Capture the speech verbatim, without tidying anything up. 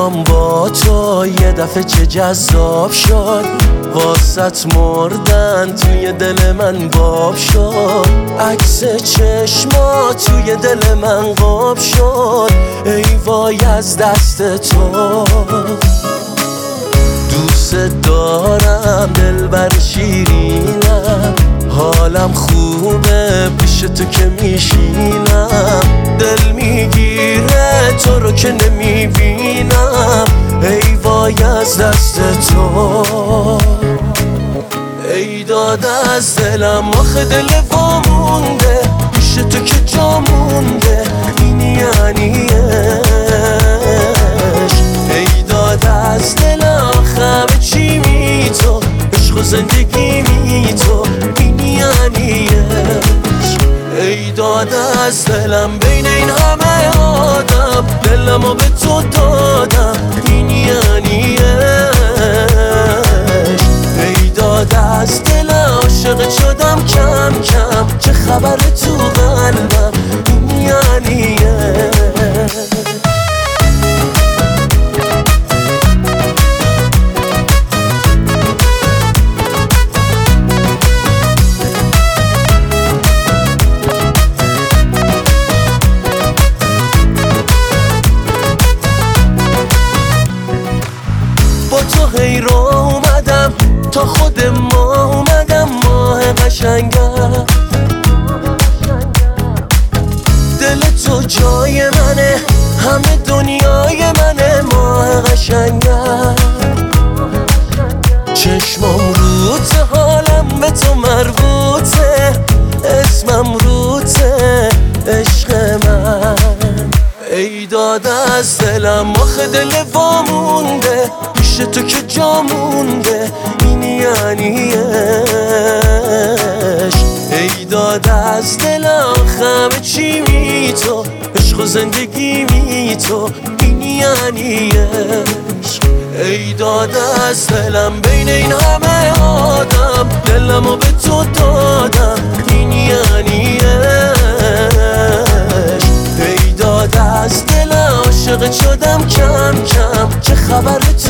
دلم با تو یه دفعه چه جذاب شد، واسط مردن توی دل من باب شد. عکس چشما توی دل من قاب شد، ای وای از دست تو. دوست دارم دلبر شیرینم، حالم خوبه پیش تو که میشینم. دل میگیره تو رو که نمیبینم، ای وای از دست تو. ای داد از دلم آخه دل وامونده، پیش تو که جا مونده، این یعنی عشق. ای داد از دلم آخه همه چی می تو، عشق و زندگی می تو، این یعنی عشق. ای داد از دلم بین این همه آدم، دلمو به تو دادم، این یعنی عشق. ای داد از دلم عاشق شدم کم کم، چه خبر تو قلبم، این یعنی عشق. با تو هی را اومدم تا خود ما اومدم، ماه قشنگم. دل تو جای منه، همه دنیای منه، ماه قشنگم. چشمم روته، حالم به تو مربوطه، اسمم روته، عشق من. ای داد از دلم آخه دل وامونده، پیش تو که جا مونده، این یعنی عشق. ای داد از دلم همه چی می تو، عشق و زندگی می تو، این یعنی عشق. ای داد از دلم بین این همه آدم، دلمو به تو دادم، این یعنی عشق. ای داد از دلم عاشق شدم کم کم، چه خبر تو